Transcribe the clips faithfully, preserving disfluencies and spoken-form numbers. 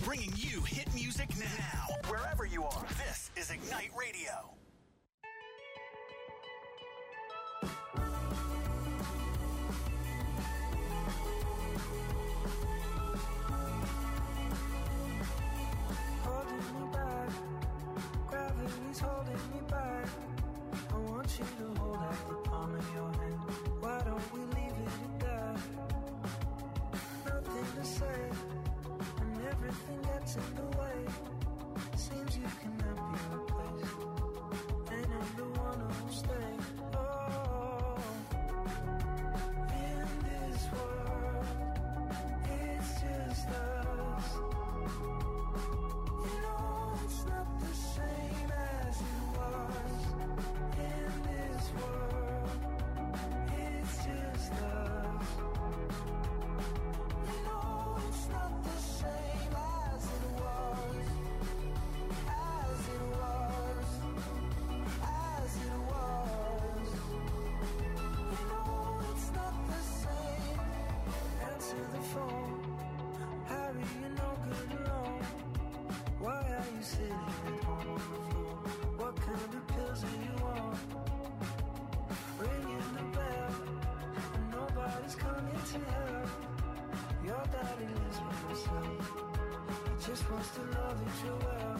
bringing you hit music now. Wherever you are, this is Ignite Radio. Holding me back, gravity's holding me back. I want you to hold out the palm of your hand. Why don't we leave it at that? Nothing to say, and everything gets in the way. Seems you cannot be replaced, and I'm the one who'll stay. Oh, in this world, it's just us. You know it's not the same as it was. In this world, it's just us. You know it's not the same as it was. As it was. As it was. You know it's not the same. Answer the phone. Harry, you're no good alone. Why are you sitting at home on the floor? What kind of pills are you on? Ringing the bell, and nobody's coming to help. Your daddy lives by himself. He just wants to know that you're well.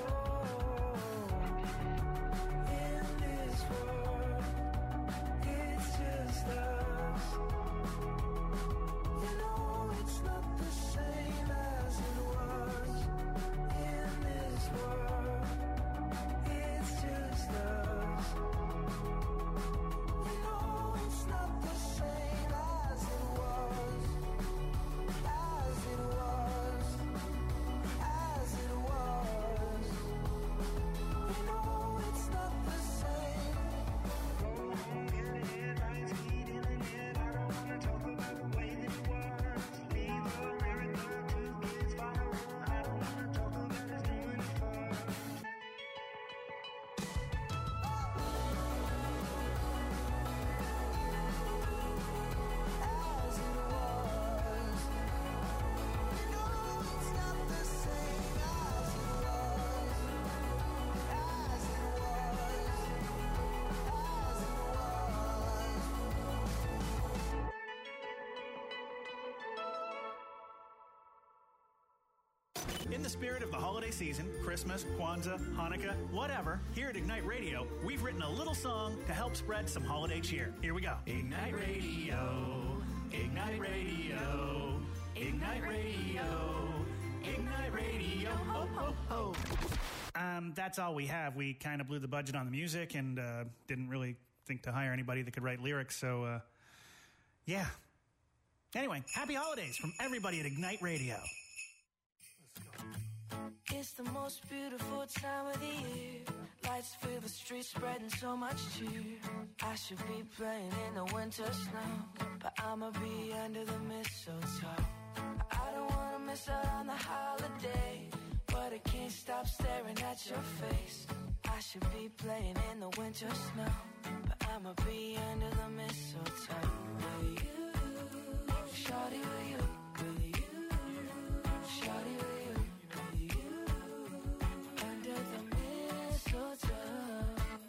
Oh, in this world, it's just us. You know it's not the same as it was. In this world, it's just us. You know it's not the same as it was. As it was. As it was. You know it's not the same. As it was. You know it's not the same as it was. As it was. As it was. In the spirit of the holiday season, Christmas, Kwanzaa, Hanukkah, whatever, here at Ignite Radio, we've written a little song to help spread some holiday cheer. Here we go. Ignite Radio, Ignite Radio, Ignite Radio, Ignite Radio, ho, ho, ho. Um, that's all we have. We kind of blew the budget on the music and uh, didn't really think to hire anybody that could write lyrics, so, uh, yeah. Anyway, happy holidays from everybody at Ignite Radio. It's the most beautiful time of the year. Lights fill the streets, spreading so much cheer. I should be playing in the winter snow, but I'ma be under the mistletoe. I don't wanna miss out on the holiday, but I can't stop staring at your face. I should be playing in the winter snow, but I'ma be under the mistletoe. With you, shawty, with you, with you, shawty, with you, with you, under the mistletoe.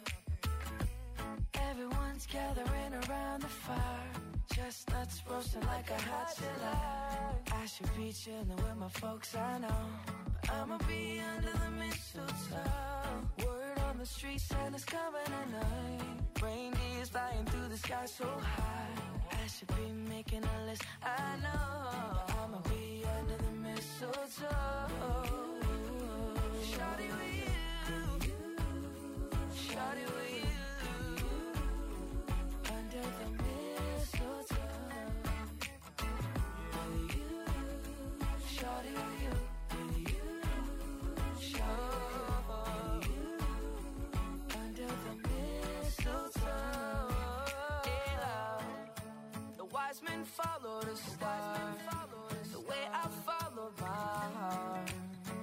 Everyone's gathering around the fire, chestnuts roasting like a hot July. I should be chilling with my folks, I know, but I'ma be under the mistletoe. Word on the street, Santa's coming tonight. Reindeer's flying through the sky so high. I should be making a list, I know, but I'ma be under the mistletoe. Shawty with you, shawty with you, under the mistletoe. With you, shawty with you, with you, shawty with you, under the mistletoe. Yeah. The wise men follow the star, the way I follow my heart.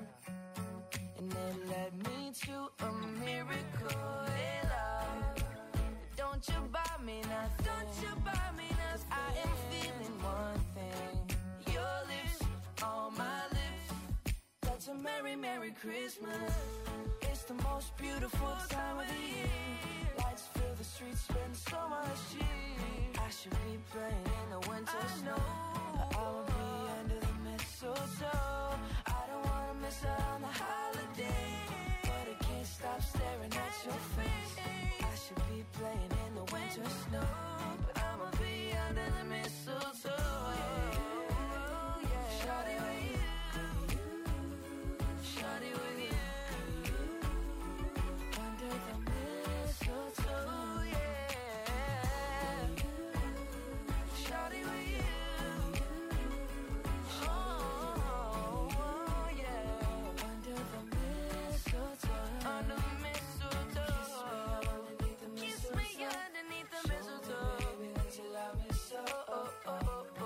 Merry Christmas. It's the most beautiful time of the year. Lights fill the streets, spend so much cheer. I should be playing in the winter snow, but I'ma be under the mistletoe. I don't wanna miss out on the holiday, but I can't stop staring at your face. I should be playing in the winter snow, but I'ma be under the mistletoe. Shawty with you, shawty with you, under the mistletoe, yeah. Shawty with you, oh, oh, yeah. Under the mistletoe, under the mistletoe. Kiss me underneath the mistletoe, baby, that you love me so. Oh, oh, oh, oh.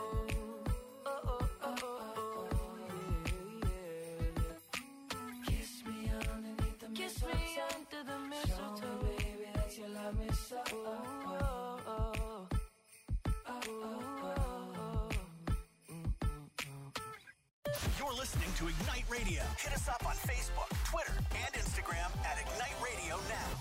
Kiss me under the mistletoe. Show me, baby, that you love me so. Oh, oh, oh, oh, oh, oh. You're listening to Ignite Radio. Hit us up on Facebook, Twitter, and Instagram at Ignite Radio Now.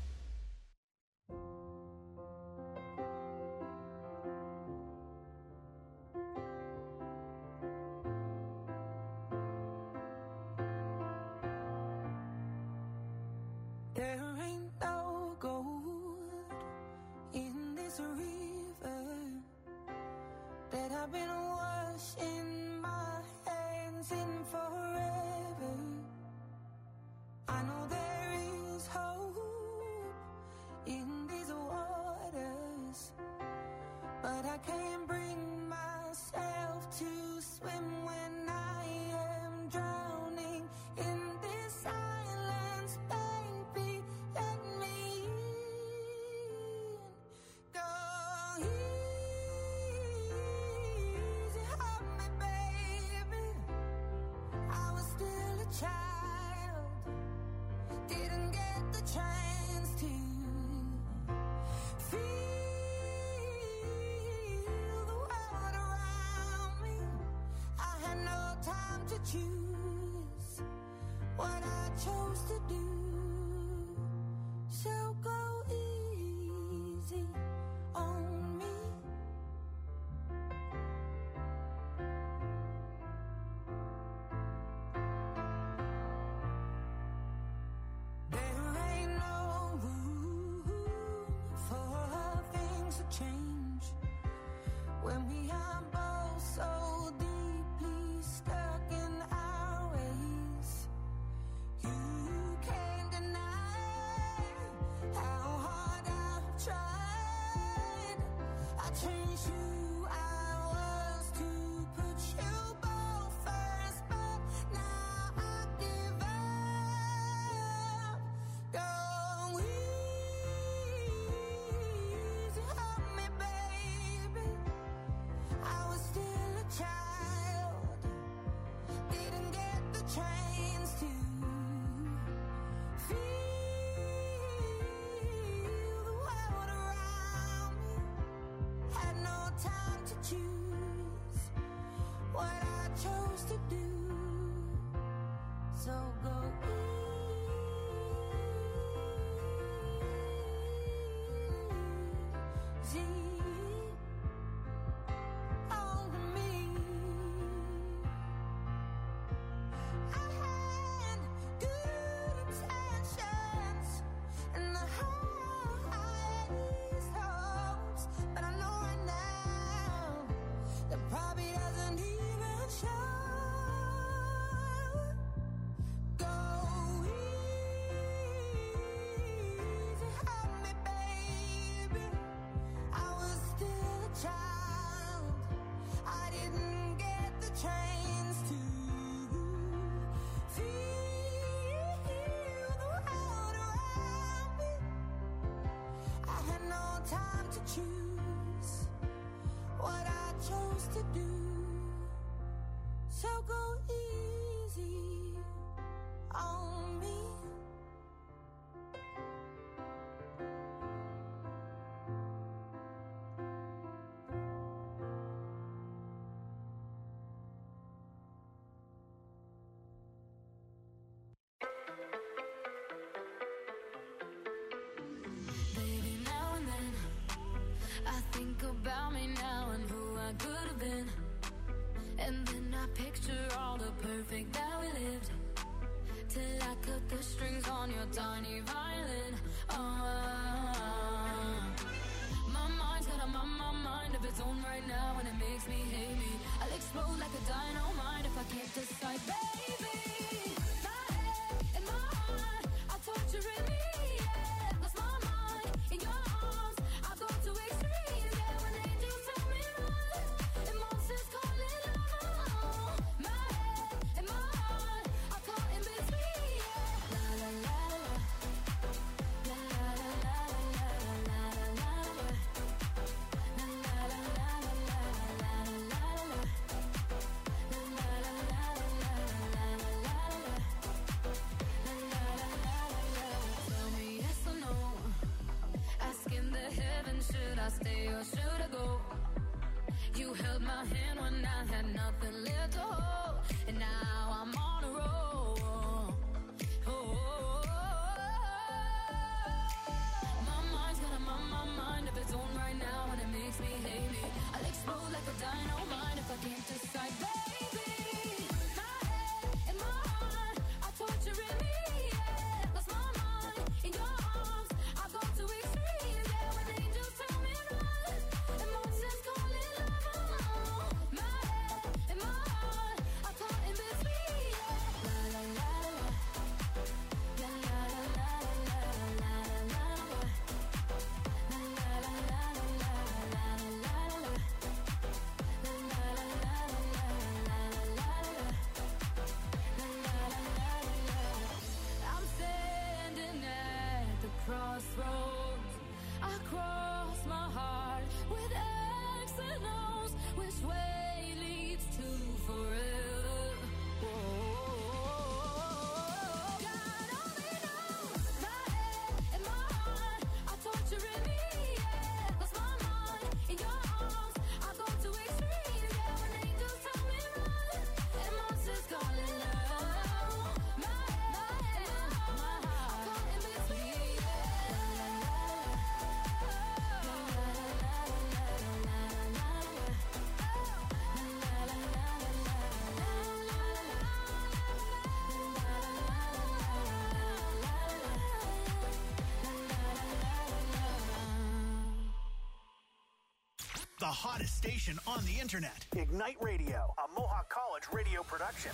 There ain't no gold in this river that I've been washing my hands in forever. I know there is hope in these waters, but I can't bring myself to swim when I am drowning in this silence. Baby, let me in. Go easy on me, baby. I was still a child, didn't get the chance to feel the world around me. I had no time to choose what I chose to do. So go easy on me. There ain't no room for things to change when we are both so deeply stuck in our ways. You can't deny how hard I've tried. I changed who I was to put you both first, but now I give up. Go easy on me, baby. I was still a child, didn't get the chance to feel the world around me. Had no time to choose what I chose to do. So go easy on me. I had good intentions and the highest hopes, but I know right now that probably doesn't even show. Go easy on me, baby. I was still a child, I didn't get the chance to feel the world around me. I had no time to choose what I chose to do. So go easy on me. think about me now and who I could have been. And then I picture all the perfect that we lived, till I cut the strings on your tiny violin. Oh, my mind's got a my, my mind of its own right now, and it makes me hate me. I'll explode like a dynamite if I can't decide, baby. My head and my heart are torturing me, yeah. Lost my mind in your arms, I go to extremes, yeah. When angels tell me run, and monsters call it love. My head and my heart are caught in between, yeah. La la la la, la la la la la la la la, la la la la la la la la. Tell me yes or no, asking the heavens, should I stay or should I go? You held my hand when I had nothing left to hold, and now I'm on a roll. Oh, my mind's got a my, my mind of its own right now, and it makes me hate me. I'll explode like a dynamite if I can't decide, baby. My head and my heart are torturing me, yeah. Lost my mind in your arms, I go to extremes, yeah. When angels tell me run, and monsters call it love. My head and my heart are caught in between, yeah. La la la la, la la la la la la la la, la la la la la la la la. I'm standing at the crossroads. I cross my heart with X and O's. Which way leads to forever? Whoa. God only knows. My head and my heart are torturing me, yeah. Lost my mind in your arms, I go to extremes, yeah. When angels tell me run, and monsters call it love. My head, my heart, my heart, are caught in between, yeah. La la la la la la la la, la la la la la The hottest station on the internet. Ignite Radio, a Mohawk College radio production.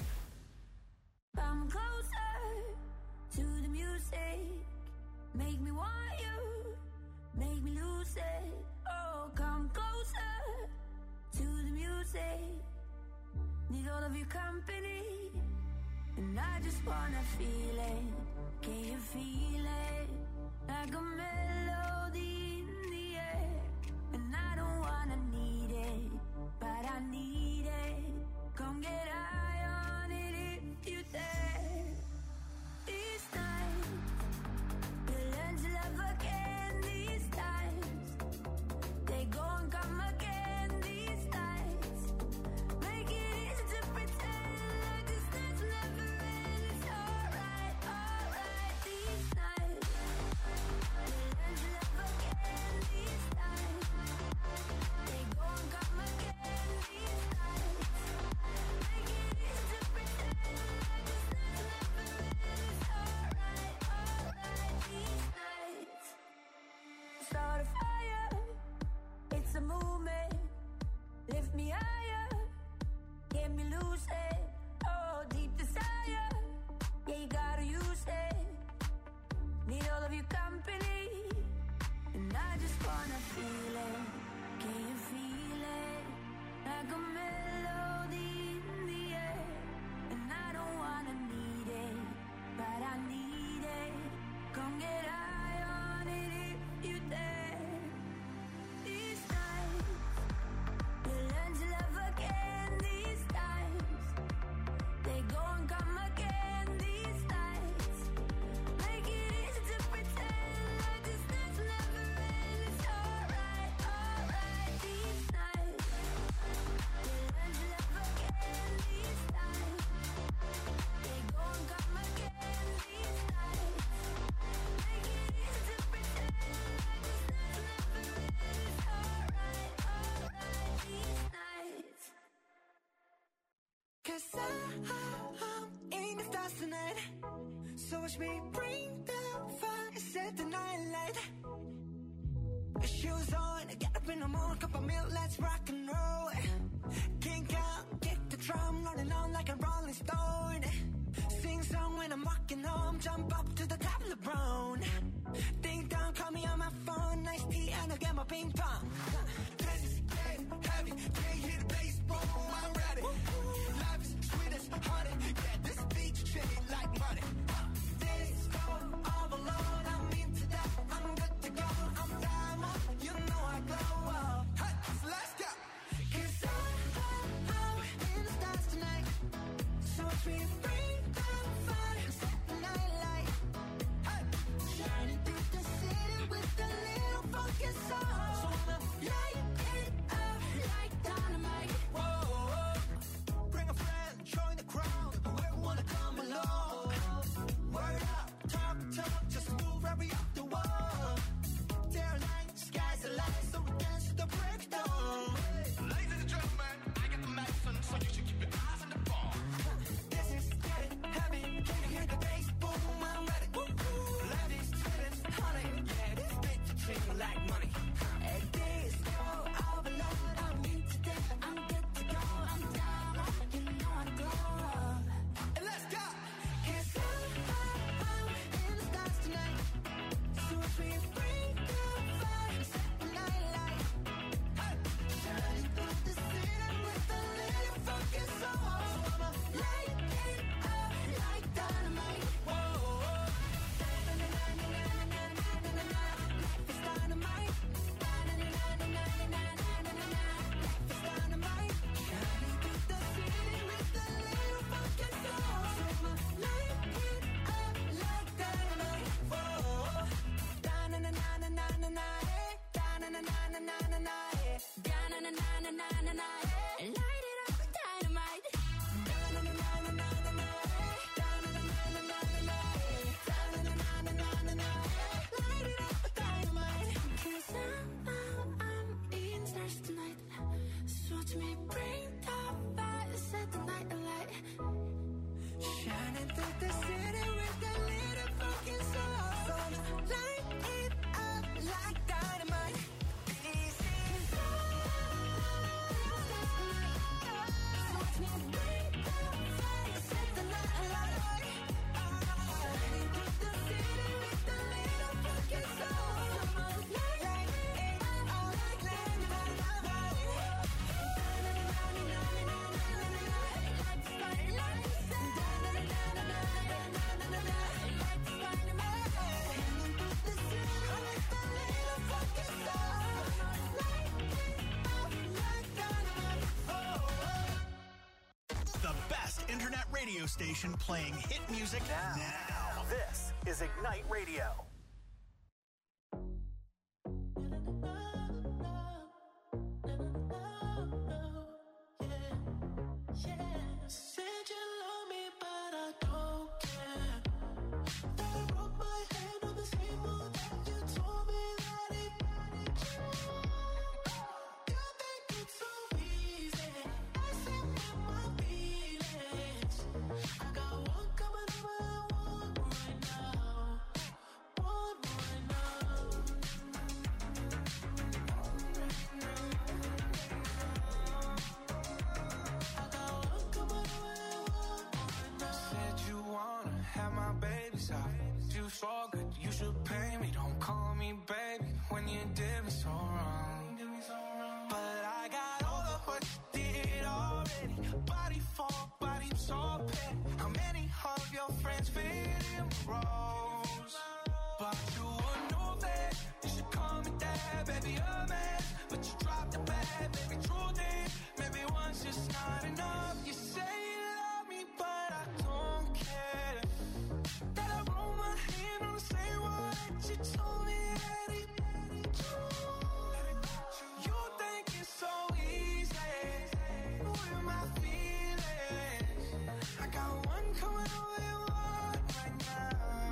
Come closer to the music. Make me want you. Make me lose it. Oh, come closer to the music. Need all of your company. And I just wanna feel it. Can you feel it? Like a melody in the air. And I don't wanna need it, but I need it. Come get high on it if you dare. These nights, we'll learn to love again. These times, they go and come again. These nights, make it easy to pretend like this night's never end. It's alright, alright. These nights, we'll learn to love again. These times, they go and come again. These nights, make it easy to pretend like this night's never end. It's alright, alright. These nights, start a fire. It's a movement. Lift me higher. Get me loose it. Oh, deep desire. Yeah, you gotta use it. Need all of your company. And I just wanna feel it. Can you feel it? Like a melody in the air. And I don't wanna need it, but I need it. Come get high on it if you dare. These nights, we'll learn to love again. These times, they go and come again. These nights, make it easy to pretend like this night's never end. It's alright, alright. These nights, we'll learn to love 'Cause I, I'm in the stars tonight. So watch me bring the fire, set the night light. Shoes on, get up in the morning, cup of milk, let's rock and roll. Kink out, kick the drum, rolling on like a rolling stone. Sing song when I'm walking home, jump up to the top of the brown. Ding dong, call me on my phone, nice tea and I'll get my ping pong. This is getting heavy, can't hear the bass, boom, I'm ready. Life is sweet as honey, yeah, this beach treat like money. This go all alone, I'm into that, I'm good to go, I'm down, you know I glow up. Hey, so let's go. 'Cause I, I, I'm in the stars tonight, so watch me bring the fire, set the night light. Hey, shining through the city with a little funky soul. So I'ma light it up like dynamite. Whoa, bring a friend, join the crowd, whoever wanna come along. Word up, talk, talk, just move right up the wall. Day or night, sky's the light, so we dance to the breakdown. Ladies and gentlemen, I got the medicine, so you should keep your eyes on the ball. This is getting heavy, can you hear the bass? Boom, I'm ready. Life is sweet as honey, yeah, this beat to treat me like money. And this go all alone, I'm into that, I'm good to go, I'm down, you know I glow up. And let's go! 'Cause I, I, I'm in the stars tonight, so watch me bring the fire, set the night light. Hey, shining through the city with a little funky soul. So I'ma light it up like dynamite. Whoa, life is dynamite. Life is dynamite. Shining through the city with a little funky soul. So I'ma light it up like dynamite. Whoa, da-na-na-na-na-na-na, da-na-na-na-na-na-na, da-na-na-na-na-na-na, light it up like dynamite. Da-na-na-na-na-na-na, da-na-na-na-na-na-na, da-na-na-na-na-na-na, light it up like dynamite. 'Cause I'm, I'm, I'm in the stars tonight, so watch me bring the fire, set the night alight. Shining through the city with a little fucking soul. So I'ma light it up like dynamite. Easy. 'Cause I'm in the stars tonight, so watch me bring the fire, set the night alight. Shining through the city with a little fucking soul. So I'ma light it up like dynamite. The best internet radio station playing hit music now. now. This is Ignite Radio. Said you love me, but I don't care. That I broke my hand on the same one that you told me that it. You think it's so easy, messing with my feelings. I got one coming over, one right now, one right now. I got one coming over, one right now. Said you wanna have my baby side. You so good, you should pay me. Don't call me baby when you did me so wrong. But I got all of what you did already. Body for body, so petty. How many of your friends fit in my roles? But you would know that you should call me dad, baby, a man. But you dropped the bad, baby, truth is, maybe once is not enough. You say you love me, but I don't care. That I roll my hand on the same one that you told me that it. You think it's so easy with my feelings. I got one coming over, one right now.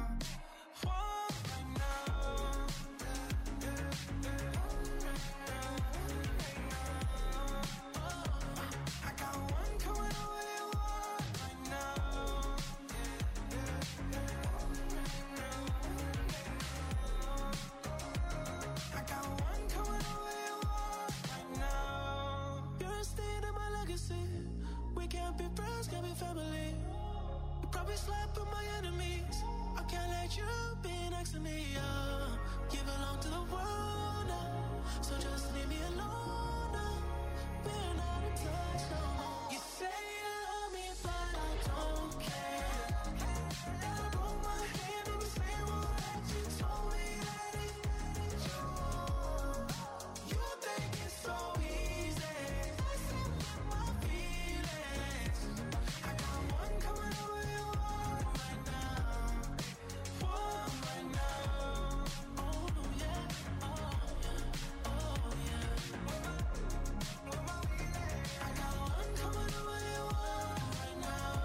always slept with my enemies. I can't let you be next to me, uh. You belong to the world now, so just leave me alone now. We're not in touch no more. You say you love me, but I don't care. If I broke my hand in the same way that you told me that it ain't true. You think it's so easy, messing with my feelings. I got one coming over your one right now, one right now. Oh yeah, oh yeah, oh yeah. I got one coming over your one right now.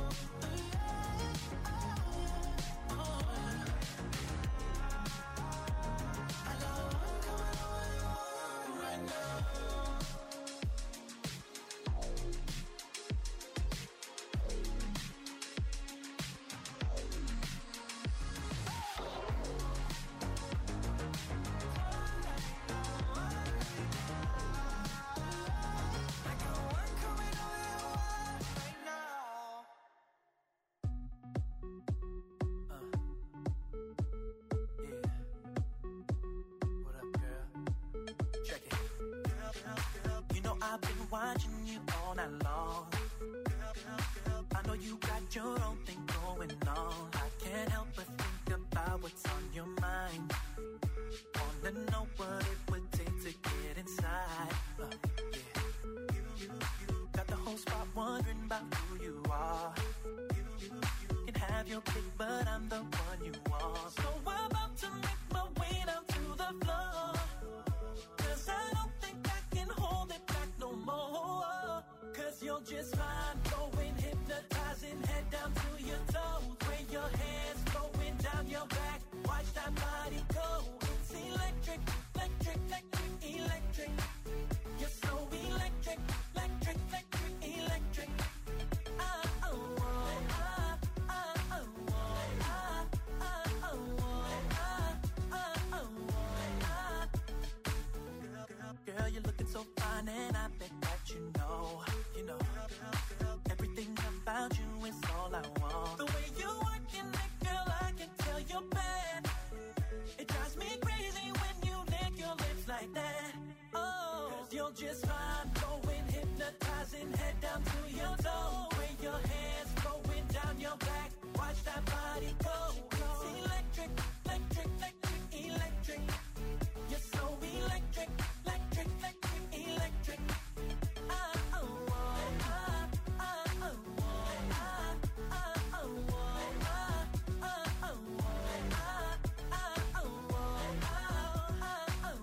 Yeah, oh yeah, oh yeah. I got one coming over your one right now. I got one coming over your one right now. Uh, yeah. What up, girl? Check it. You know I've been watching you all night long. I know you got your own thing going on. I can't help but think about what's on your mind. Wanna know what it would take to get inside. Uh, yeah. You, you, you got the whole spot wondering about who you are. You, you, you can have your pick, but I'm the one you want. So I'm about to make my way down to the floor, 'cause I don't think I can hold it back no more. 'Cause you're just fine, going hypnotizing, head down to your toes. Where your hands going down your back, watch that body go. It's electric, electric, electric, electric. You're so electric, electric, electric, electric. Ah, oh, oh, ah, ah, oh, oh, ah, ah, oh, oh, ah, ah, oh, oh, ah. Girl, you're looking so fine, and I bet that you know, you know, everything about you is all I want. The way you working it, girl, I can tell you're bad. It drives me crazy when you lick your lips like that. Oh, 'cause you're just fine, going hypnotizing, head down to your toes. Where your hands going down your back, watch that body go. It's electric, electric, electric, electric. You're so electric, electric, electric, electric. Ah, oh, oh, ah, ah, oh, oh, ah, ah, oh, oh, ah, ah, oh, oh, ah, ah, oh, oh, ah, ah, oh,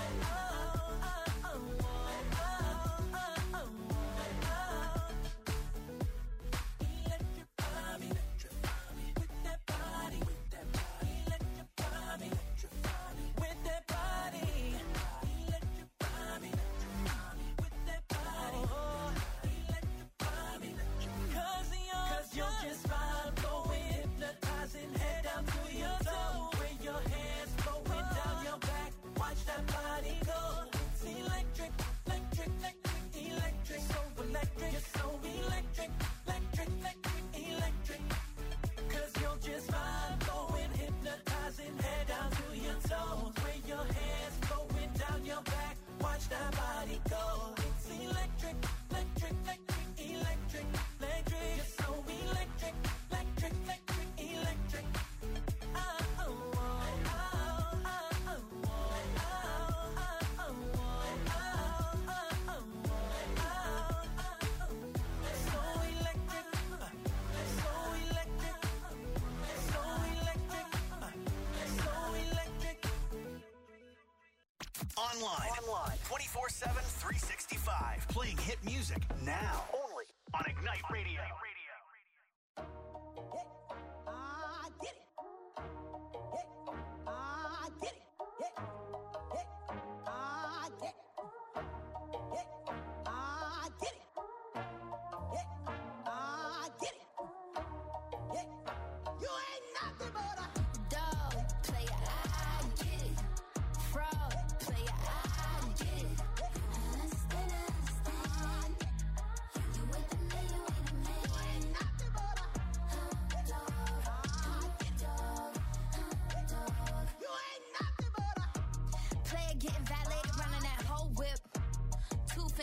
electrify me, electrify me with that body, with that body. Electrify me, electrify me with that body. Electrify me, electrify me with that body. Electrify me, cause you're, cause you're just fine, going hypnotizing, head down to your toes. Where your hands going down your back, watch that body go. It's electric, electric, electric, electric. So electric, you're so electric, electric, electric, electric. 'Cause you're just fine, going hypnotizing, head down to your toes. Where your hands going down your back, watch that body go. It's electric, electric, electric, electric, electric. You're so electric, electric, electric, electric. Ah, oh, oh, ah, ah, oh, oh, ah, ah, oh, oh, ah, ah, oh, oh, ah, ah, oh. So electric, uh, so electric, so electric, uh, so electric. Online. Online. twenty-four seven, three sixty-five. Playing hit music now. Only on Ignite Radio. I did it. I did it. I did it. I did it. I did it. You ain't nothing but a Dog, player, I get it. Fraud, player, I get it. Understand, understand. You with the man, you with the man.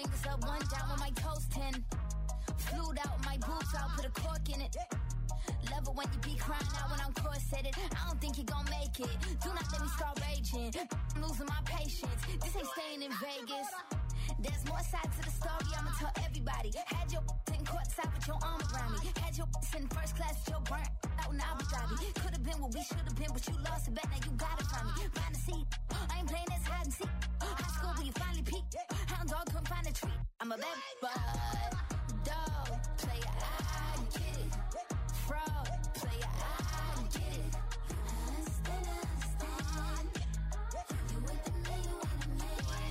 fingers up, one down with my toes ten. Flued out my boots, I'll put a cork in it. Love it when you be crying out when I'm corseted. I don't think you gon' make it. Do not let me start raging. I'm losing my patience. This ain't staying in Vegas. There's more sides to the story, I'ma tell everybody. Had your sitting courtside with your arm around me. Had your sitting first class with your burnt out in Abu Dhabi. Could've been what we should've been, but you lost it back, now you got it from me. Find a seat, I ain't playing this hide and seek. High school where you finally peaked. Hound dog couldn't find a treat. I'm a bad boy. Dog, player, I get it. Fraud, player, I get it. Understand, understand. You with me, you with me.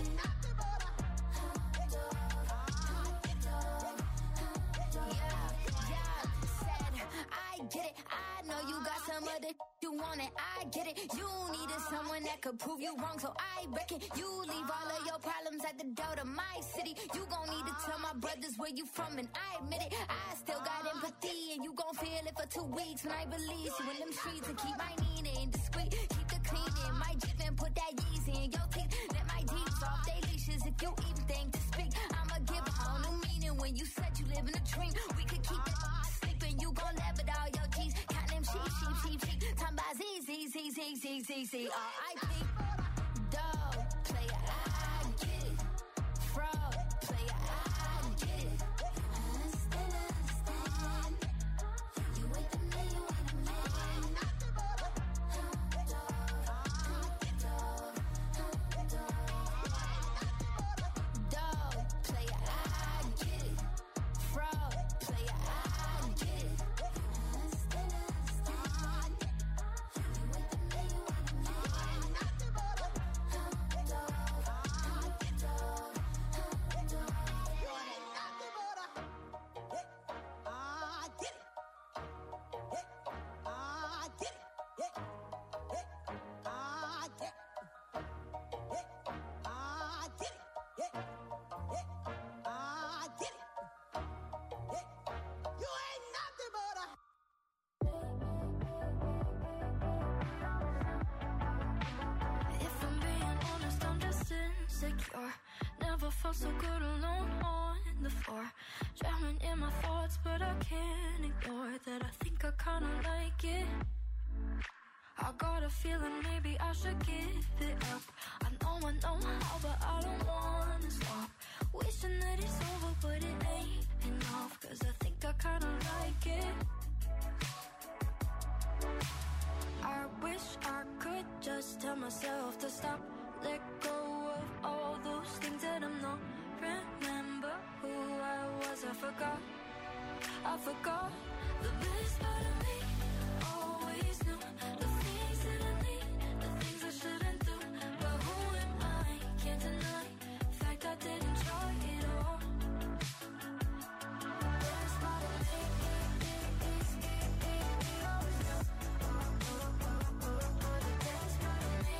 Get it, I know you got some other you want it, I get it. You needed someone that could prove you wrong, so I reckon you leave all of your problems at the door to my city. You gon' need to tell my brothers where you from, and I admit it. I still got empathy, and you gon' feel it for two weeks when I release you in them streets. And keep my meaning discreet, keep the cleaning. My Jeep and put that Yeezy in your teeth. Let my D's off they leashes if you even think to speak. I'ma give a whole new meaning when you said you live in a dream. We could keep it sleeping, you gon' laugh at all your G's. Count them sheep, sheep, sheep, sheep. Time by Z, Z, Z, Z, Z, Z, Z, R I P. Dog, player, I get it. Fraud, player, I get it. Understand, understand. You wait the me, you wait the me. Dog, player, I get it. Fraud, player, I get it. Understand, understand. You wait the me, you wait the me. If I'm being honest, I'm just insecure. Never felt so good alone on the floor. Drowning in my thoughts, but I can't ignore that. I think I kinda like it. I got a feeling maybe I should give it up. I know I know how, but I don't wanna stop. Wishing that it's over, but it ain't enough. Cause I think I kinda like it. I wish I could just tell myself to stop. Let go of all those things that I'm not. Remember who I was, I forgot. I forgot the best part of me. Always knew the things that I need, the things I shouldn't do. But who am I? Can't deny the fact I didn't try it all. Best part of me. Best part of me.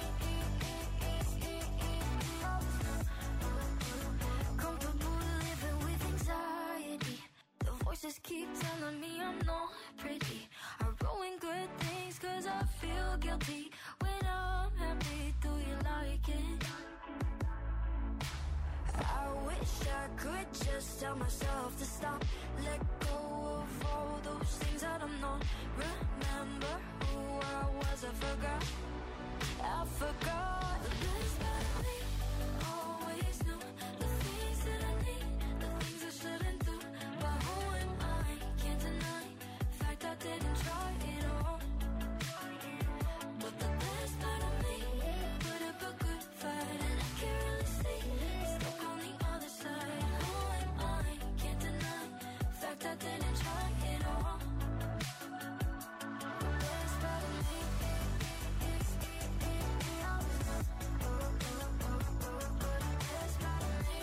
Comfortable living with anxiety. The voices keep telling me I'm not pretty. I ruin good things cause I feel guilty. When I'm happy, do you like it? I wish I could just tell myself to stop. Let go of all those things that I'm not. Remember who I was, I forgot. I forgot the best part of me. Always knew the things that I need, the things I shouldn't do. But who am I? Can't deny the fact I didn't try it all. But the best part of me put up a good fight, and I can't really see it's stuck on the other side. Who am I? Can't deny the fact I didn't try it all. Best part of me. Best part of me.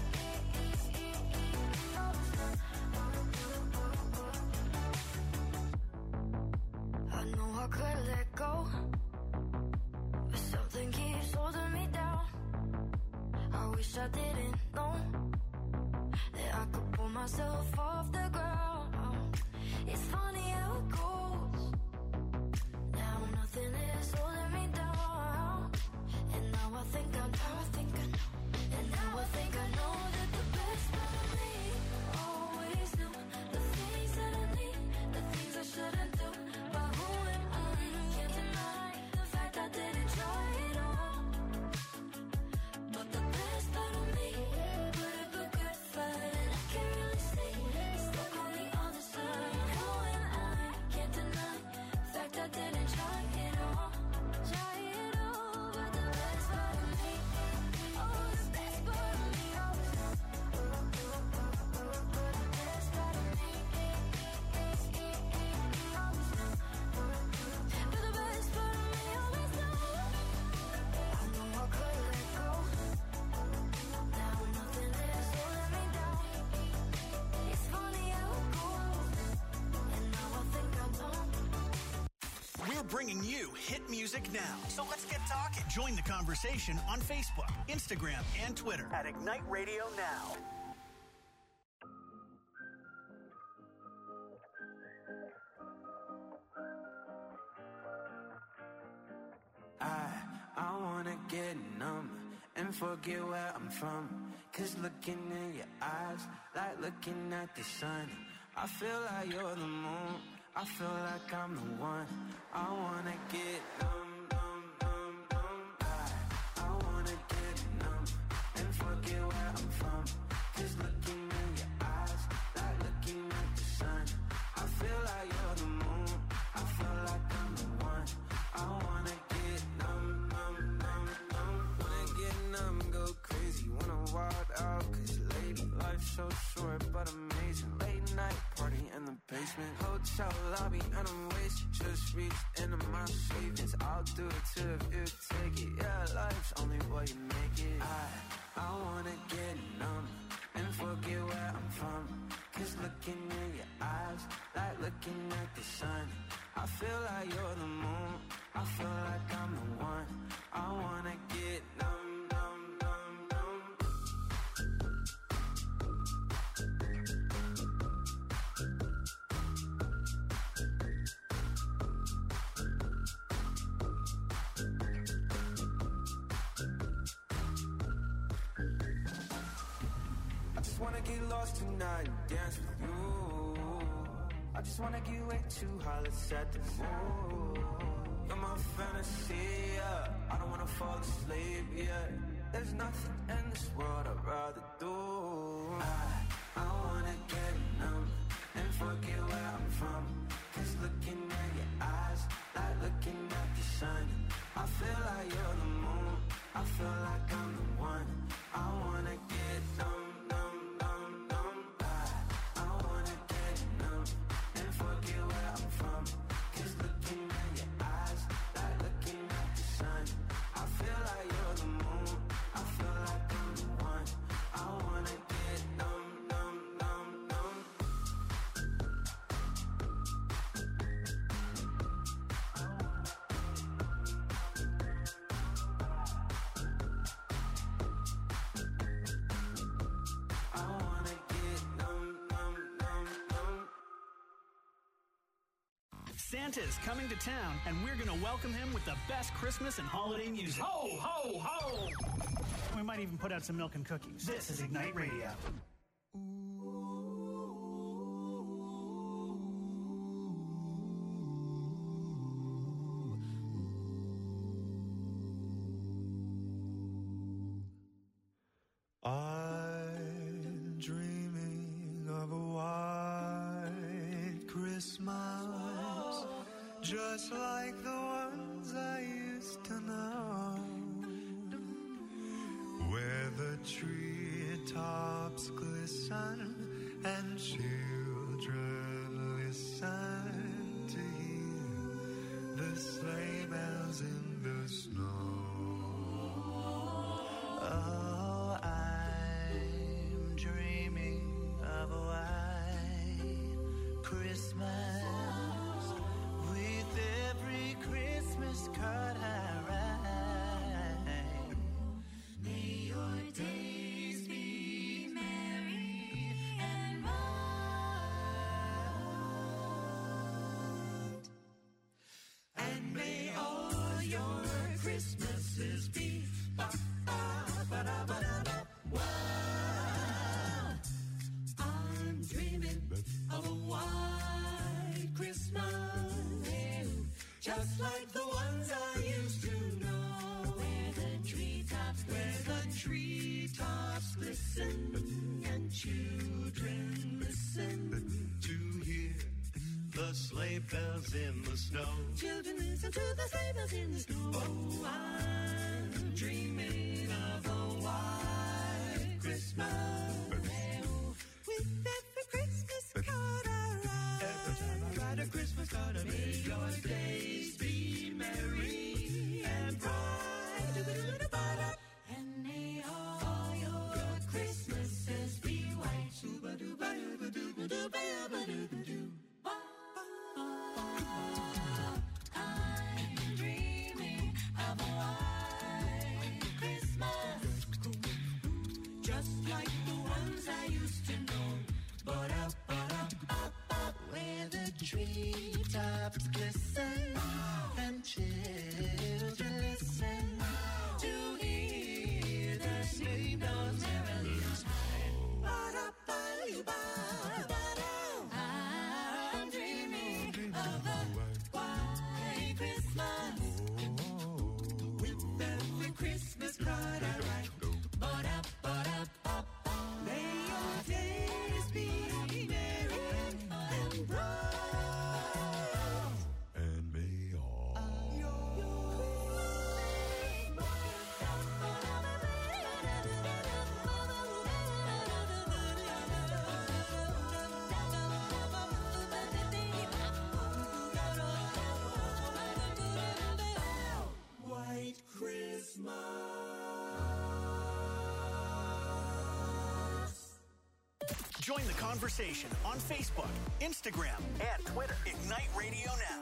I know I could let go, but something keeps holding me down. I wish I didn't know that I could pull myself off the ground. It's funny how it goes. Now nothing is holding me down. And now I think I know, I think I know. And now I think I know that the best bringing you hit music now. So let's get talking. Join the conversation on Facebook, Instagram, and Twitter at Ignite Radio Now. I, I wanna get numb and forget where I'm from. Cause looking in your eyes, like looking at the sun. I feel like you're the moon, I feel like I'm the one. I wanna get numb, numb, numb, numb. I, I wanna get numb and forget where I'm from. Cause looking in your eyes, like looking at the sun. I feel like you're the moon, I feel like I'm the one. I wanna get numb, numb, numb, numb. Wanna get numb, go crazy, wanna wild out. Cause lady, life's so short but amazing. Late night party in the basement, hotel lobby and I'm wasted. Just reached into my savings, I'll do it too if you take it. Yeah, life's only what you make it. I, I wanna get numb and forget where I'm from. Cause looking in your eyes, like looking at the sun. I feel like you're the moon, I feel like I'm the one. I wanna get numb, numb, numb, numb. I just wanna get lost tonight and dance with you. I just wanna get way too high, let's set the mood. You're my fantasy, yeah. I don't wanna fall asleep, yeah. There's nothing in this world I'd rather do. I, I wanna get numb and forget where I'm from. Cause looking at your eyes, like looking at the sun. I feel like you're the moon, I feel like I'm the one. I wanna get numb, numb, numb, numb. I, I wanna get numb and forget where I'm from. Cause looking at your eyes, like looking at the sun. I feel like you're the moon, I feel like I'm the one. I wanna get numb, numb, numb, numb. I wanna get numb, numb, numb, numb. Santa is coming to town, and we're going to welcome him with the best Christmas and holiday music. Ho, ho, ho! We might even put out some milk and cookies. This is Ignite Radio. I'm dreaming of a white Christmas, just like the ones I used to know, where the treetops glisten and children listen to hear the sleigh bells in the snow. Oh, I'm dreaming of a white Christmas, with every Christmas card I write. May your days be merry and bright, and may all your Christmases be ba-ba-ba-da-ba-da. Wow, I'm dreaming of a white Christmas, just like the ones I used to know, where the treetops, where the treetops glisten and children listen to hear the sleigh bells in the snow. Children listen to the sleigh bells in the snow. Oh, I'm dreaming of a white Christmas, with every Christmas card I write. Every time I write a Christmas card, I may your days be merry and bright. And may all your Christmases be white. I'm raindrops glisten and children listen to hear the sleigh bells merrily chime. I'm dreaming of a white Christmas with every Christmas card I write. May your days be merry and bright, and may all White Christmas. Join the conversation on Facebook, Instagram, and Twitter. Ignite Radio Now.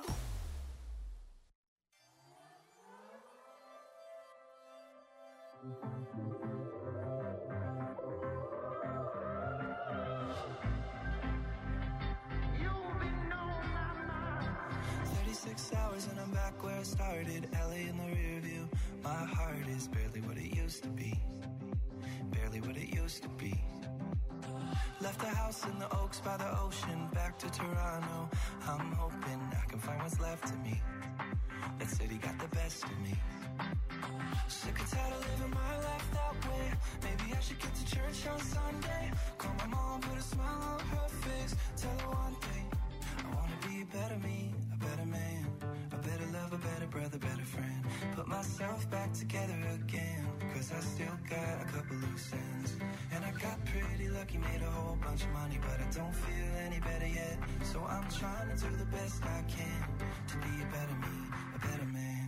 thirty-six hours and I'm back where I started. L A in the rear view. My heart is barely what it used to be. Barely what it used to be. Left the house in the Oaks by the ocean, back to Toronto. I'm hoping I can find what's left of me. That city got the best of me. Sick and tired of living my life that way. Maybe I should get to church on Sunday. Call my mom, put a smile on her face. Tell her one thing, I wanna be a better me, a better man, a better lover, better brother, better friend. Put myself back together again, cause I still got a couple loose ends. And I got pretty lucky, made a whole bunch of money, but I don't feel any better yet. So I'm trying to do the best I can to be a better me, a better man.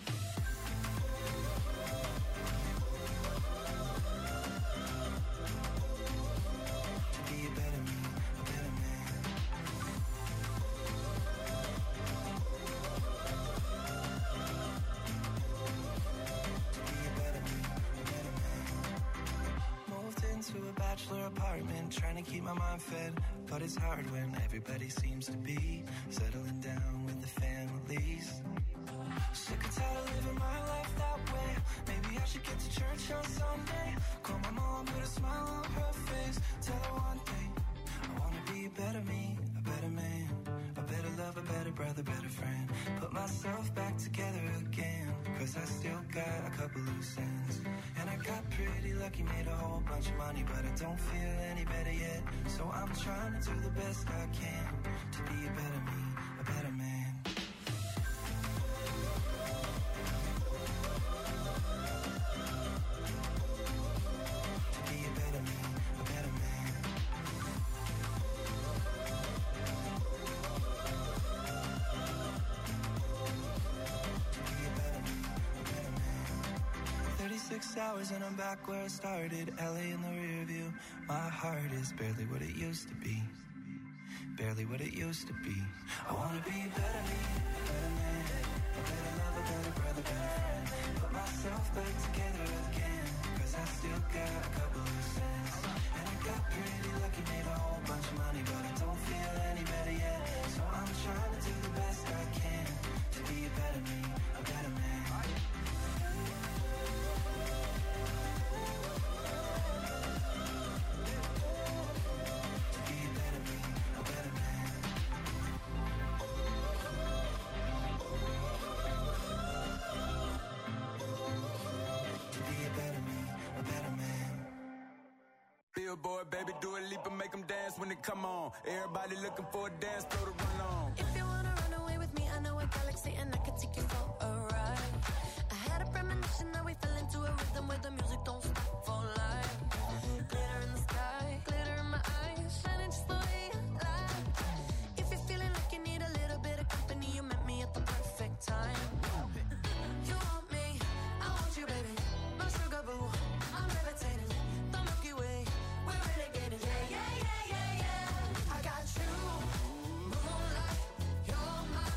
To be a better me, a better man. To be a better me, a better man. Moved into a bachelor apartment, trying to keep my mind fed, but it's hard when everybody seems to be settling down with the families. Sick and tired of living my life that way. Maybe I should get to church on Sunday. Call my mom, put a smile on her face. Tell her one thing, I wanna be a better me, a better man, a better lover, better brother, better friend. Put myself back together again, cause I still got a couple loose ends. And I got pretty lucky, made a whole bunch of money, but I don't feel any better yet. So I'm trying to do the best I can to be a better me, a better man. To be a better me, a better man. To be a better me, a better man. thirty-six hours and I'm back where I started. L A in the rear view. My heart is barely what it used to be. Barely what it used to be. I wanna be a better me, a better man, a better lover, better brother, better friend. Put myself back together again, cause I still got a couple loose ends. And I got pretty lucky, made a whole bunch of money, but I don't feel any better yet. So I'm trying to do the best I can to be a better me, a better man. To be a better me, a better man. To be a better me, a better man. Billboard, baby, do a leap and make them dance when they come on. Everybody looking for a dance floor to run on. If you wanna run away with me, I know a galaxy and I can take you for a ride. I had a premonition that we fell into a rhythm where the music don't stop for life. Glitter in the sky, glitter in my eyes, shining just the way you like. If you're feeling like you need a little bit of company, you met me at the perfect time. You want me, I want you, baby. My sugar boo, I'm levitating. The Milky Way, we're renegading. Yeah, yeah, yeah, yeah, yeah. I got you, moonlight, you're my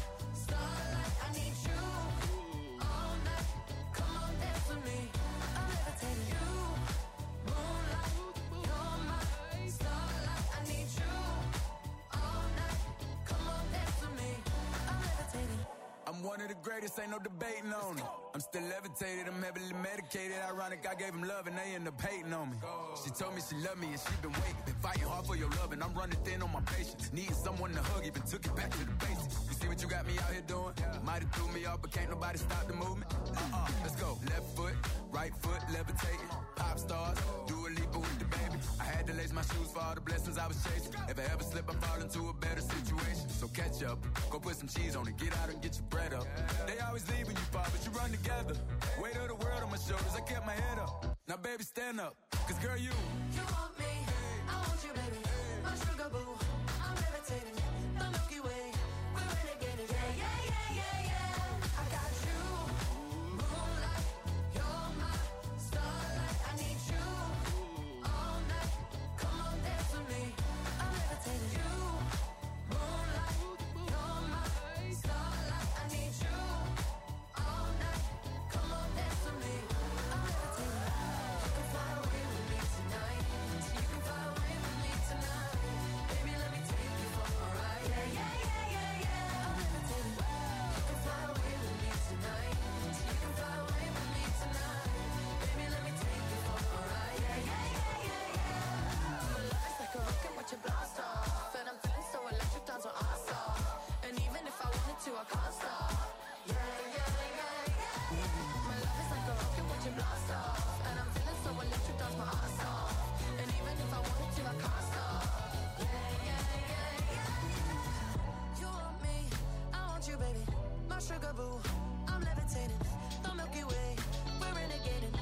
greatest, ain't no debating on it. I'm still levitated, I'm heavily medicated. Ironic, I gave him love and they end up hating on me. She told me she loved me and she been waiting. Been fighting hard for your love and I'm running thin on my patience. Needing someone to hug, even took it back to the basics. You see what you got me out here doing? Might have threw me off, but can't nobody stop the movement. Uh-uh, let's go. Left foot, right foot, levitating. Pop stars, do a leap with the baby. I had to lace my shoes for all the blessings I was chasing. If I ever slip, I fall into a better situation. So catch up, go put some cheese on it, get out and get your bread up. They always leave when you fall, but you run together. Weight of the world on my shoulders, I kept my head up. Now baby, stand up, cause girl, you You want me, I want you, baby. My sugar boo, I'm levitating. The Milky Way, we're renegading. Yeah, yeah, yeah, yeah, yeah. I got you, moonlight. You're my starlight. I need you all night. Come on, dance with me. I'm levitating. You, moonlight. You're my starlight. I need you all night. Come on, dance with me. I'm levitating. You can fly away with me tonight. You can fly away with me tonight. Baby, let me take you for a ride. Yeah, yeah, yeah, yeah, yeah. I'm levitating. You can fly away with me tonight. You can fly away with me tonight. Baby, let me take you for a ride. Yeah, yeah, yeah, yeah, yeah. My love is like a rocket, watch it blast off. And I'm feeling so electric, dance with us off. And even if I wanted to, I can't stop. Yeah, yeah, yeah, yeah. My love is like a rocket, watch it blast off. And I'm feeling so electric, dance my ass off. And even if I wanted to, I can't stop. Yeah, yeah, yeah, yeah. You want me, I want you, baby. My sugar boo, I'm levitating. The Milky Way, we're renegading.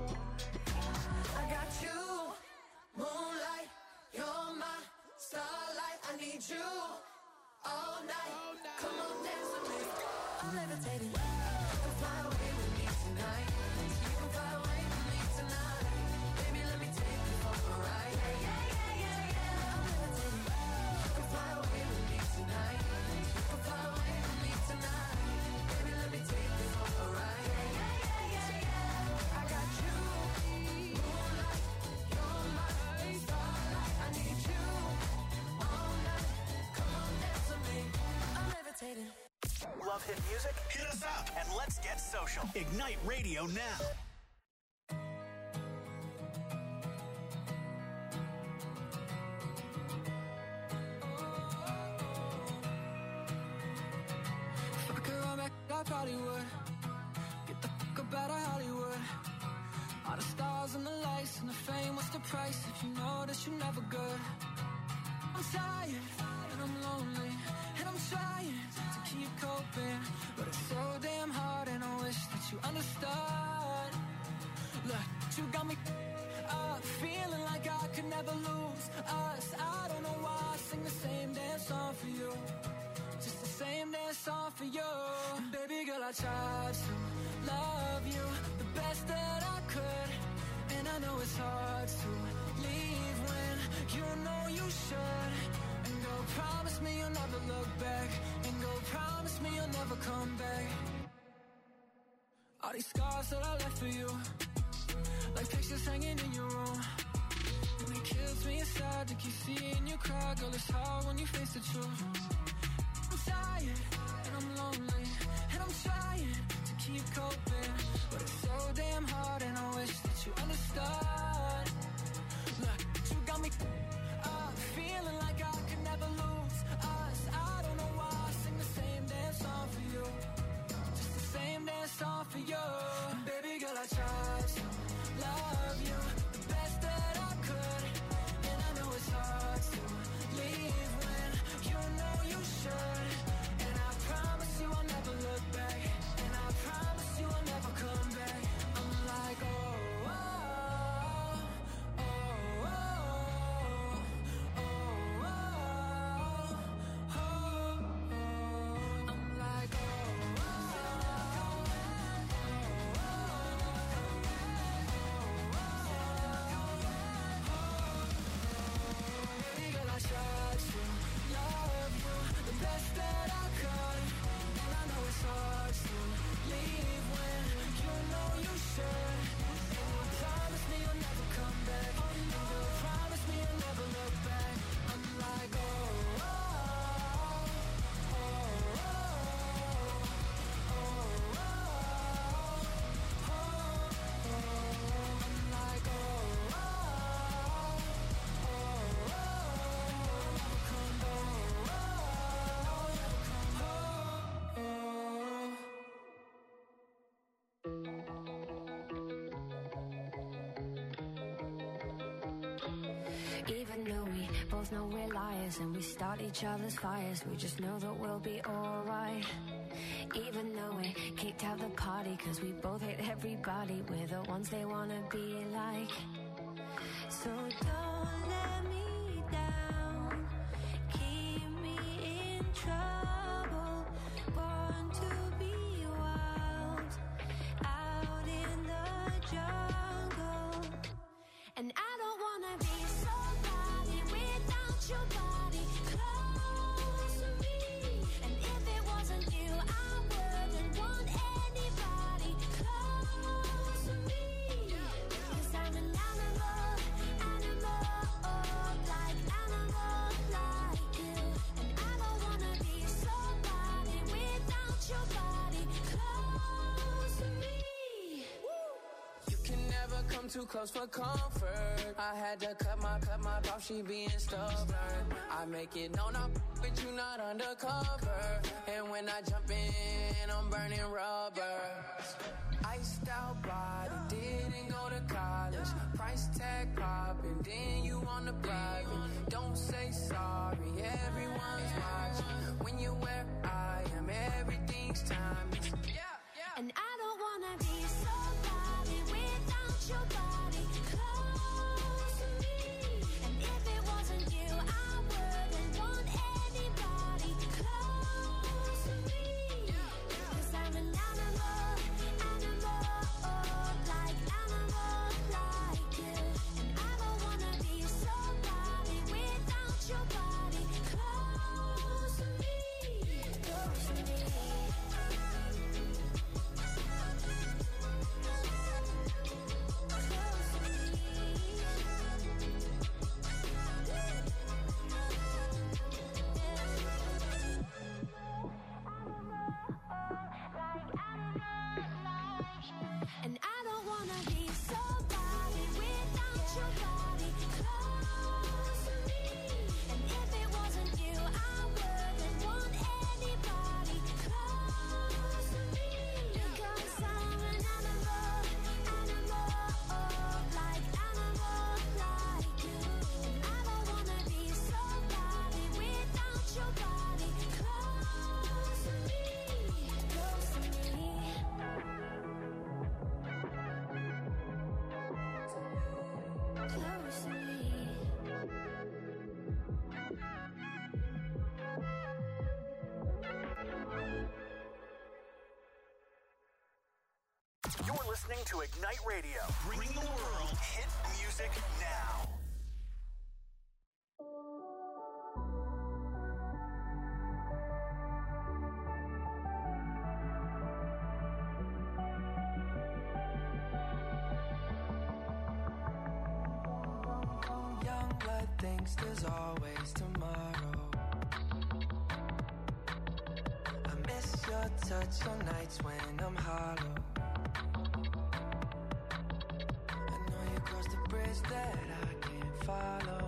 I got you, moonlight. You're my starlight. I need you all night. Come on, dance with me. I'm levitating. You can fly away with me tonight. You can fly away with me tonight. Baby, let me take you for a ride. Yeah, yeah, yeah, yeah, yeah. I'm levitating. You can fly away with me tonight. You can fly away with me tonight. Baby, let me take you for a ride. Yeah, yeah, yeah, yeah, yeah. I got you, moonlight. You're my starlight. I need you all night. Come on, dance with me. I'm levitating. Love hit music? Hit us up and let's get social. Ignite Radio now. If I could run back, I probably would. Get the fuck up out of Hollywood. All the stars and the lights and the fame, what's the price if you know that you're never good? I'm tired and I'm lonely and I'm trying to keep coping, but it's so damn hard and I wish that you understood. Look, you got me up, feeling like I could never lose us. I don't know why I sing the same damn song for you, just the same damn song for you. And baby girl, I tried to love you the best that I could, and I know it's hard to leave when you know you should. And go promise me you'll never look back, and go promise me you'll never come back. All these scars that I left for you, like pictures hanging in your room, and it kills me inside to keep seeing you cry. Girl, it's hard when you face the truth. I'm tired and I'm lonely and I'm trying to keep coping, but it's so damn hard and I wish that you understood. Look, you got me up, feeling like I could never lose us. I don't know why I sing the same damn song for you, just the same damn song for you. And baby girl, I tried to love you the best that I could, and I know it's hard to leave when you know you should. And I promise you I'll never look back, and I promise you I'll Even though we both know we're liars and we start each other's fires, we just know that we'll be alright. Even though we kicked out the party cause we both hate everybody, we're the ones they wanna be like. So don't let me down, keep me in trouble, born to be wild, out in the jungle. And I don't wanna be somebody without your body close to me. And if it wasn't you, I wouldn't want anybody close to me. Cause I'm an animal, animal, like animal, like you. And I don't wanna be somebody without your body close to me. You can never come too close for comfort. I had to cut my, cut my off, she being stubborn. I make it known I'm but you not undercover. And when I jump in, I'm burning rubber. Iced out body, didn't go to college. Price tag popping, then you on the private. Don't say sorry, everyone's watching. When you're where I am, everything's timeless. And I don't wanna be somebody without your body close to me. And if it wasn't you, I wouldn't want anybody close to me. Cause I'm an animal, animal, like animal, like you. And I don't wanna be somebody without your body close to me, close to me. And I don't wanna be somebody without your body close to me. And if it wasn't you, I wouldn't want anybody close to me. Because I'm an animal, animal, like animal, like you. And I don't wanna be somebody without your body close to me, close to me. Close to me. You're listening to Ignite Radio, bringing the world hit music now. Young blood thinks there's always tomorrow. I miss your touch on nights when I'm hollow. I know you crossed the bridge that I can't follow.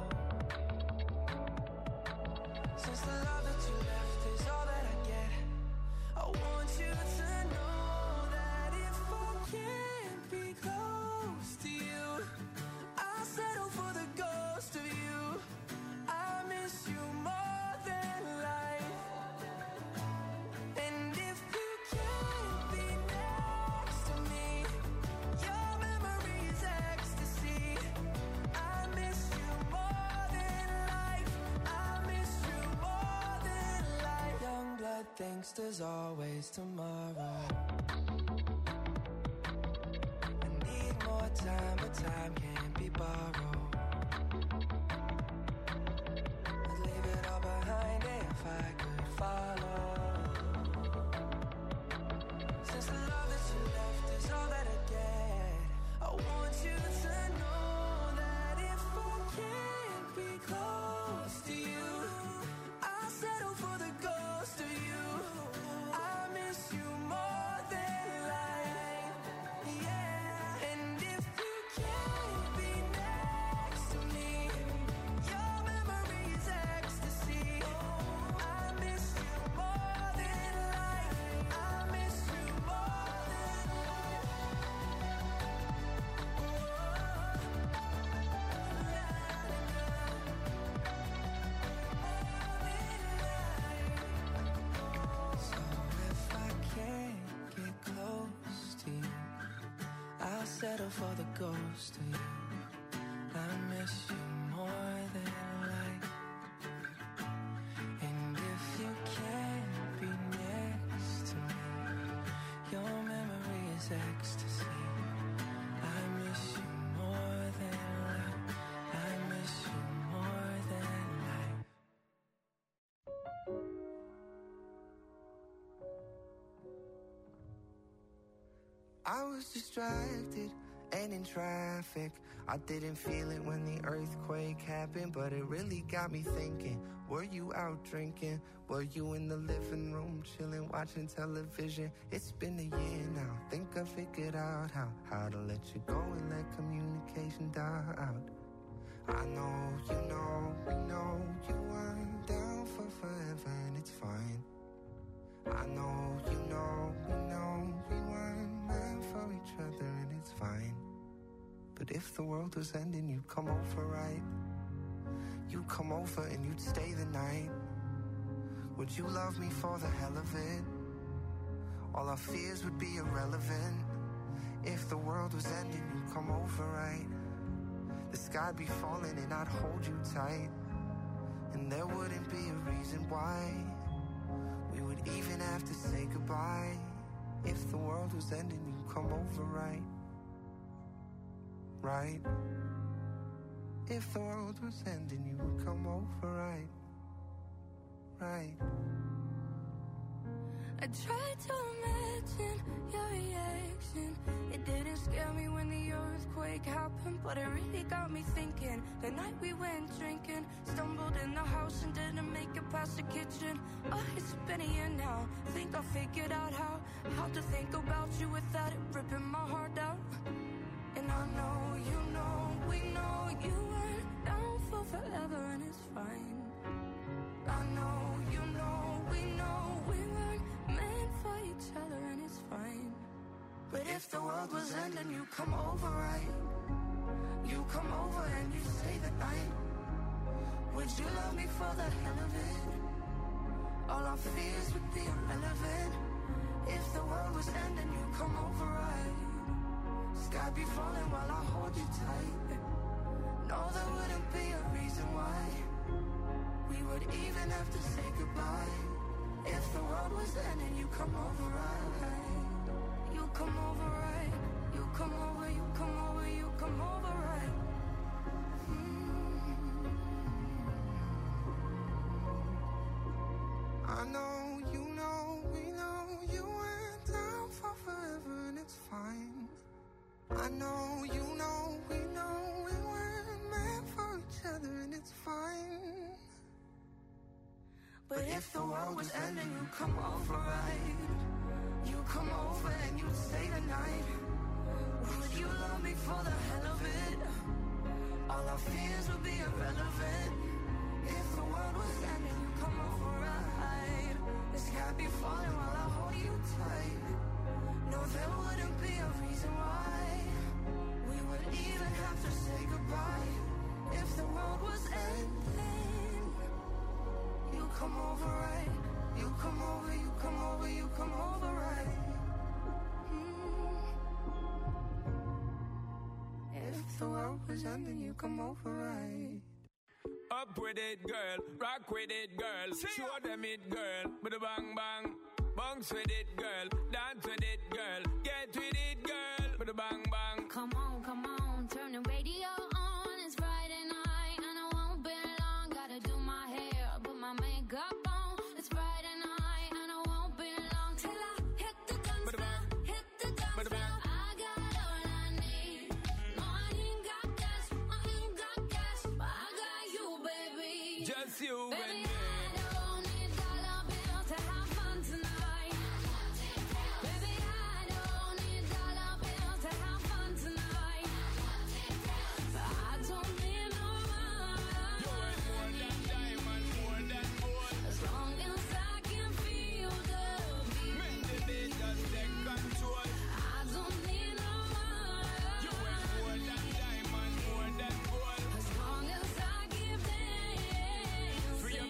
Since the love that you left is all that I get, I want you to know that if I can't be close to you, I'll settle for the ghost of you. I miss you more than life. And if you can't be next to me, your memory is ecstasy. I miss you more than life. I miss you more than life. Young blood thinks there's always tomorrow. I need more time, but time can't be borrowed. I'd leave it all behind if I could follow. Since the love that you left is all that I get, I want you to know that if I can't be close to you, I'll settle for the ghost of you. I miss you more than life, yeah. And if you can't be next to me, your memory is ecstasy. I miss you settle for the ghost of you. I miss you more than life. And if you can't be next to me, your memory is ecstasy. I miss you more than life. I miss you more than life. I was distracted and in traffic. I didn't feel it when the earthquake happened, but it really got me thinking. Were you out drinking? Were you in the living room chilling, watching television? It's been a year now. Think I figured out how how to let you go and let communication die out. I know, you know, we know you weren't down for forever, and it's fine. I know, you know, we know we weren't meant for each other, and it's fine. But if the world was ending, you'd come over, right? You'd come over and you'd stay the night. Would you love me for the hell of it? All our fears would be irrelevant. If the world was ending, you'd come over, right? The sky'd be falling and I'd hold you tight. And there wouldn't be a reason why we would even have to say goodbye. If the world was ending, you'd come over, right? Right? If the world was ending, you would come over, right? Right? I tried to imagine your reaction. It didn't scare me when the earthquake happened, but it really got me thinking. The night we went drinking, stumbled in the house and didn't make it past the kitchen. Oh, it's been a year now. Think I figured out how How to think about you without it ripping my heart out. And I know, you know, we know you weren't down for forever, and it's fine. I know, you know, we know we weren't meant for each other, and it's fine. But if the world was ending, you come over, right? You come over and you stay the night. Would you love me for the hell of it? All our fears would be irrelevant. If the world was ending, you come over, right? Sky be falling while I hold you tight. No, there wouldn't be a reason why we would even have to say goodbye. If the world was ending, you come over, right? You come over, right? You come over, you come over, you come over, right? Mm. I know, you know, we know you went down for forever, and it's fine. I know, you know, we know we weren't meant for each other, and it's fine. But if the world was ending, you come over, right? You come over and you stay the night. Would you love me for the hell of it? All our fears would be irrelevant. If the world was ending, you come over, right? The sky be falling while I hold you tight. No, there wouldn't be a reason why we would even have to say goodbye. If the world was ending, you come over, right? You come over, you come over, you come over, right? Mm. If the world was ending, you come over, right? Up with it, girl. Rock with it, girl. Show them it, girl. With a bang bang. Bounce with it, girl. Dance with it, girl. Get with it, girl. With a bang bang. Come on, come on. Turn the radio on. It's Friday night and I won't be long. Gotta do my hair, put my makeup on. It's Friday night and I won't be long till I hit the dance floor, hit the dance floor. I got all I need. No, I ain't got cash, I ain't got cash, but I got you, baby. Just you, baby. baby. I don't need dollar bills to have fun tonight. Baby, I don't need dollar bills to have fun tonight. But I don't need no money. You're worth more than diamond, more than gold. As long as I can feel the beat. Make the day just take control. I don't need no money. You're worth more than diamond, more than gold. As long as I give them. Free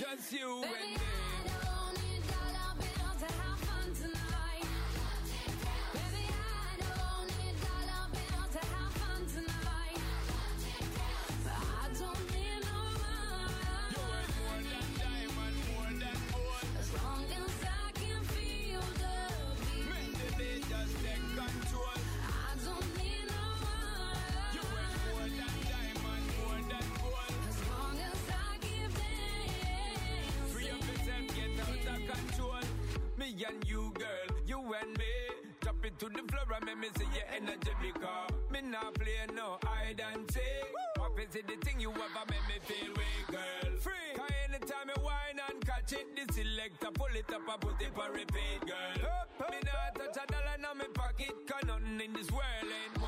just you Baby, and me. I don't need dollar bills to have fun tonight. Baby, I don't need dollar bills to have fun tonight. But I don't need no money. You worth more than diamond, more than gold. As long as I can feel the beat. Make the beat just take control. I don't need no money. You worth more than diamond, more than gold. As long as I give dance. Free up yourself, get out of control. Me and you, girl, you and me. Drop it to the floor and make me see your energy because me not play no hide and seek. What is it the thing you ever make me feel weak, girl? Free. Cause anytime you whine and catch it, the selector pull it up and put it for repeat, girl. Me not touch a dollar in my pocket, cause nothing in this world ain't